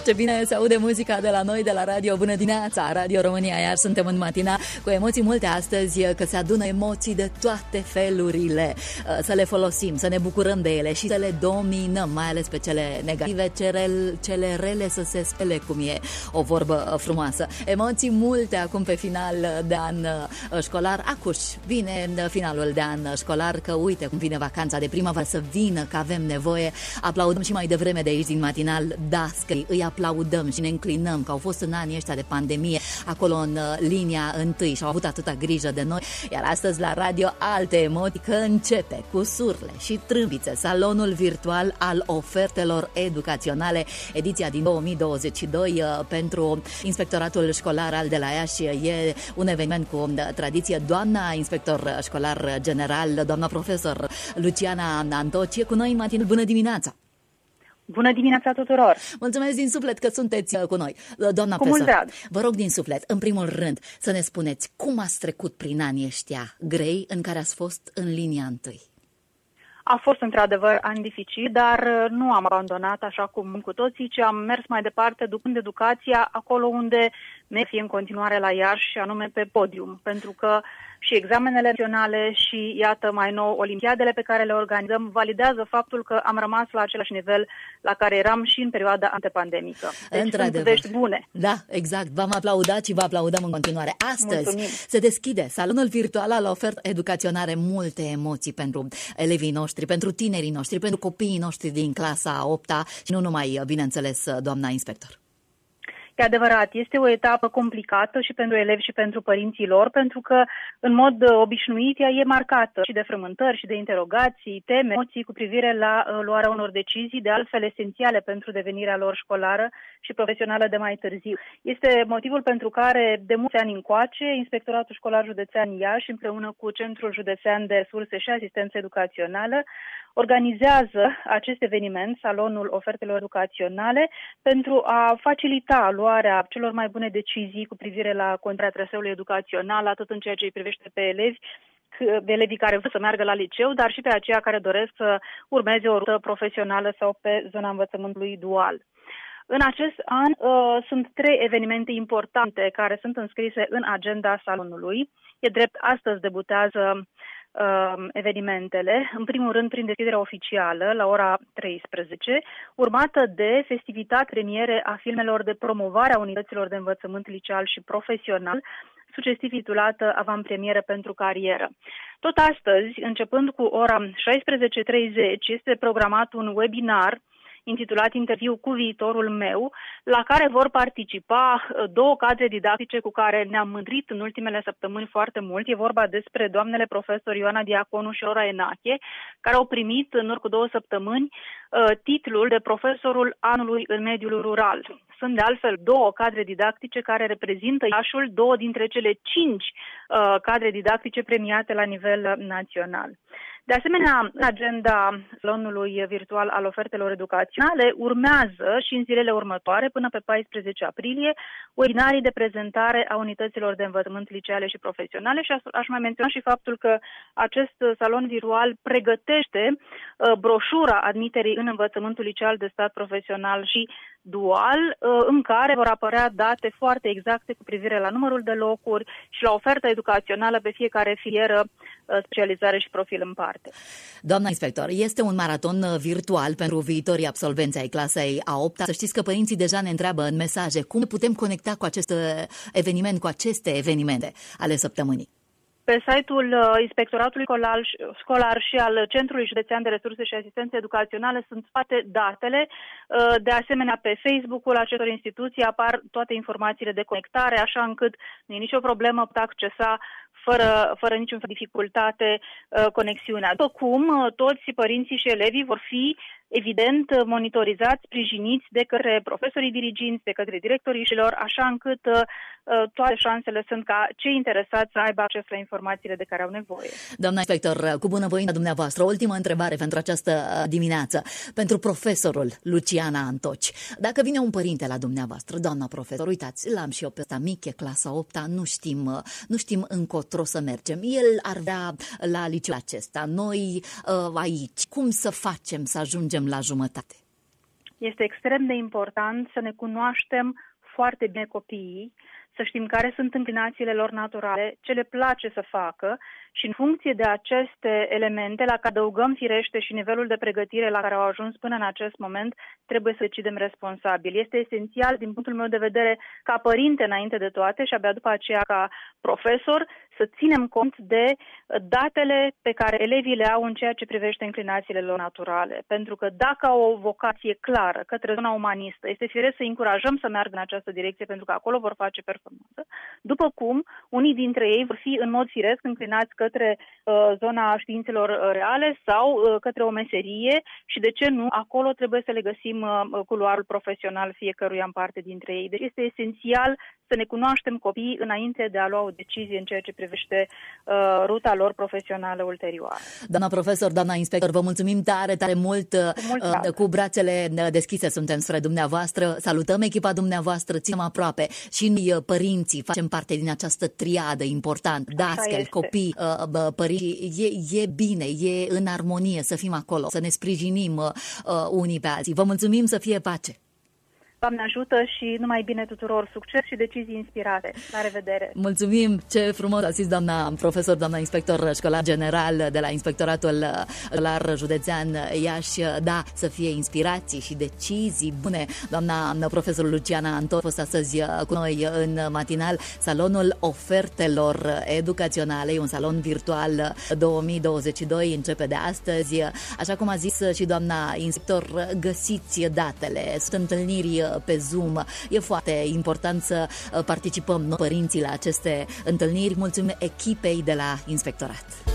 Ce bine se aude muzica de la noi, de la Radio Bună Dimineața, Radio România, iar suntem în matina cu emoții multe astăzi, că se adună emoții de toate felurile. Să le folosim, să ne bucurăm de ele și să le dominăm, mai ales pe cele negative, cele rele să se spele, cum e o vorbă frumoasă. Emoții multe acum pe final de an școlar. Acuș, vine finalul de an școlar, că uite cum vine vacanța de primăvară, să vină, că avem nevoie. Aplaudăm și mai devreme de aici din matinal dascării, îi aplaudăm și ne înclinăm, că au fost în anii ăștia de pandemie acolo în linia întâi și au avut atâta grijă de noi. Iar astăzi la radio alte emoții, că începe cu surle și trâmbițe salonul virtual al ofertelor educaționale, ediția din 2022 pentru Inspectoratul Școlar al de la Iași. E un eveniment cu tradiție. Doamna inspector școlar general, doamna profesor Luciana Antoci, e cu noi în matinal. Bună dimineața! Bună dimineața tuturor! Mulțumesc din suflet că sunteți cu noi. Doamna profesor, vă rog din suflet, în primul rând, să ne spuneți cum ați trecut prin anii ăștia grei în care ați fost în linia întâi. A fost într-adevăr ani dificil, dar nu am abandonat așa cum cu toții, ci am mers mai departe ducând educația acolo unde ne fie în continuare la Iași, și anume pe podium, pentru că și examenele naționale și, iată, mai nou, olimpiadele pe care le organizăm validează faptul că am rămas la același nivel la care eram și în perioada antepandemică. Deci sunt vești bune. Da, exact. V-am aplaudat și vă aplaudăm în continuare. Astăzi se deschide salonul virtual al ofertelor educaționale, multe emoții pentru elevii noștri, pentru tinerii noștri, pentru copiii noștri din clasa 8-a și nu numai, bineînțeles, doamna inspector. E adevărat, este o etapă complicată și pentru elevi și pentru părinții lor, pentru că, în mod obișnuit, ea e marcată și de frământări și de interogații, teme, emoții cu privire la luarea unor decizii, de altfel esențiale pentru devenirea lor școlară și profesională de mai târziu. Este motivul pentru care, de mulți ani încoace, Inspectoratul Școlar Județean Iași, împreună cu Centrul Județean de Resurse și Asistență Educațională, organizează acest eveniment, Salonul Ofertelor Educaționale, pentru a facilita luarea celor mai bune decizii cu privire la continuarea traseului educațional, atât în ceea ce îi privește pe elevii care vor să meargă la liceu, dar și pe aceia care doresc să urmeze o rută profesională sau pe zona învățământului dual. În acest an sunt 3 evenimente importante care sunt înscrise în agenda salonului. E drept, astăzi debutează evenimentele, în primul rând prin deschiderea oficială la ora 13, urmată de festivitate premiere a filmelor de promovare a unităților de învățământ liceal și profesional, sugestiv titulată Avantpremieră pentru carieră. Tot astăzi, începând cu ora 16:30, este programat un webinar intitulat Interviu cu viitorul meu, la care vor participa 2 cadre didactice cu care ne-am mândrit în ultimele săptămâni foarte mult. E vorba despre doamnele profesori Ioana Diaconu și Ora Enache, care au primit în urmă cu 2 săptămâni titlul de profesorul anului în mediul rural. Sunt de altfel 2 cadre didactice care reprezintă Iașul, 2 dintre cele 5 cadre didactice premiate la nivel național. De asemenea, în agenda salonului virtual al ofertelor educaționale urmează și în zilele următoare, până pe 14 aprilie, webinarii de prezentare a unităților de învățământ liceale și profesionale și aș mai menționa și faptul că acest salon virtual pregătește broșura admiterii în învățământul liceal de stat profesional și dual, în care vor apărea date foarte exacte cu privire la numărul de locuri și la oferta educațională pe fiecare filieră, specializare și profil în parte. Doamna inspector, este un maraton virtual pentru viitorii absolvenți ai clasei a 8-a. Să știți că părinții deja ne întreabă în mesaje cum putem conecta cu acest eveniment, cu aceste evenimente ale săptămânii. Pe site-ul Inspectoratului Școlar și al Centrului Județean de Resurse și Asistență Educaționale sunt toate datele. De asemenea, pe Facebook-ul acestor instituții apar toate informațiile de conectare, așa încât nu e nicio problemă, pot accesa fără niciun fel de dificultate conexiunea. După cum toți părinții și elevii vor fi, evident, monitorizați, sprijiniți de către profesorii diriginți, de către directorii școlilor, așa încât toate șansele sunt ca cei interesați să aibă acces la informațiile de care au nevoie. Doamna inspector, cu bunăvoința dumneavoastră, ultima întrebare pentru această dimineață, pentru profesorul Luciana Antoci. Dacă vine un părinte la dumneavoastră, doamna profesor, uitați, l-am și eu pe ăsta mic, e clasa 8-a, nu știm încotro să mergem. El ar vrea la liceul acesta, noi aici. Cum să facem să ajungem la jumătate? Este extrem de important să ne cunoaștem foarte bine copiii, să știm care sunt înclinațiile lor naturale, ce le place să facă și în funcție de aceste elemente, la care adăugăm firește și nivelul de pregătire la care au ajuns până în acest moment, trebuie să decidem responsabil. Este esențial, din punctul meu de vedere, ca părinte înainte de toate și abia după aceea ca profesor, să ținem cont de datele pe care elevii le au în ceea ce privește înclinațiile lor naturale. Pentru că dacă au o vocație clară către zona umanistă, este firesc să încurajăm să meargă în această direcție pentru că acolo vor face performanță, după cum unii dintre ei vor fi în mod firesc înclinați către zona științelor reale sau către o meserie și de ce nu, acolo trebuie să le găsim culoarul profesional fiecăruia în parte dintre ei. Deci este esențial să ne cunoaștem copiii înainte de a lua o decizie în ceea ce privește ruta lor profesională ulterioară. Doamna profesor, doamna inspector, vă mulțumim tare, tare mult. Cu brațele deschise suntem spre dumneavoastră. Salutăm echipa dumneavoastră, ținem aproape și noi, părinții, facem parte din această triadă important. Dascăli, copii, părinți. E bine, e în armonie să fim acolo, să ne sprijinim unii pe alții. Vă mulțumim, să fie pace! Doamne ajută și numai bine tuturor, succes și decizii inspirate. La revedere! Mulțumim! Ce frumos a zis doamna profesor, doamna inspector școlar general de la Inspectoratul Școlar Județean Iași. Da, să fie inspirații și decizii bune. Doamna profesor Luciana Anton a fost astăzi cu noi în matinal. Salonul Ofertelor Educaționale, un salon virtual 2022, începe de astăzi. Așa cum a zis și doamna inspector, găsiți datele. Sunt întâlniri pe Zoom. E foarte important să participăm noi, părinții, la aceste întâlniri. Mulțumim echipei de la Inspectorat.